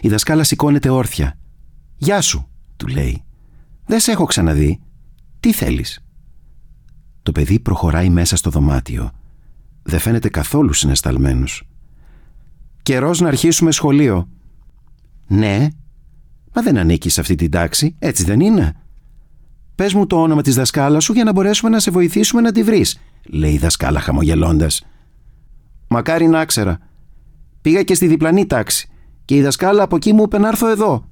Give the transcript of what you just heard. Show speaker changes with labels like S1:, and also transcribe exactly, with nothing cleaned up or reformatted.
S1: Η δασκάλα σηκώνεται όρθια. «Γεια σου», του λέει. «Δεν σε έχω ξαναδεί. Τι θέλεις?» Το παιδί προχωράει μέσα στο δωμάτιο. Δεν φαίνεται καθόλου συναισθαλμένος. «Καιρός να αρχίσουμε σχολείο». «Ναι, μα δεν ανήκεις σε αυτή την τάξη, έτσι δεν είναι?» «Πες μου το όνομα της δασκάλας σου για να μπορέσουμε να σε βοηθήσουμε να τη βρεις», λέει η δασκάλα χαμογελώντας. «Μακάρι να ξέρα. Πήγα και στη διπλανή τάξη και η δασκάλα από εκεί μου είπε να έρθω εδώ».